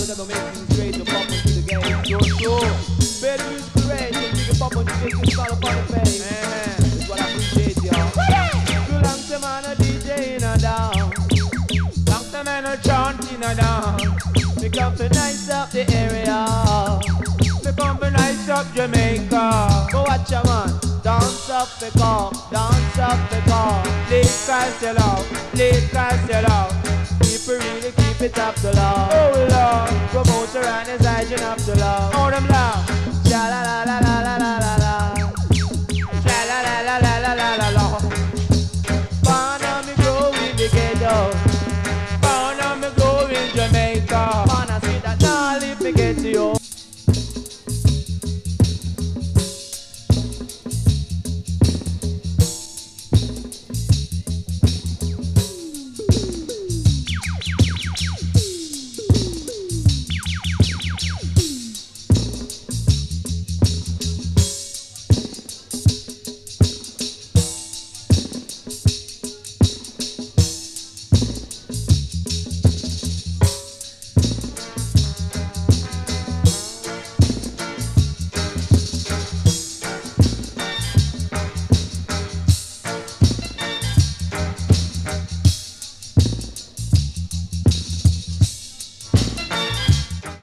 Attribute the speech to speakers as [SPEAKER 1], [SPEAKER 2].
[SPEAKER 1] we gotta make things great to pop into the game. Sure. Play the music great, so you can pop on the face and start up on the face. That's what I appreciate, y'all. Too long to man a DJ in a down. Long to man a chant in a down. We come to nice up the area. We come to nice up Jamaica. Go watch ya man. Dance up the car, dance up the car. Lick cause you love. People really keep it up to love. Oh Lord, promoter and his hygiene up to love. Oh them love.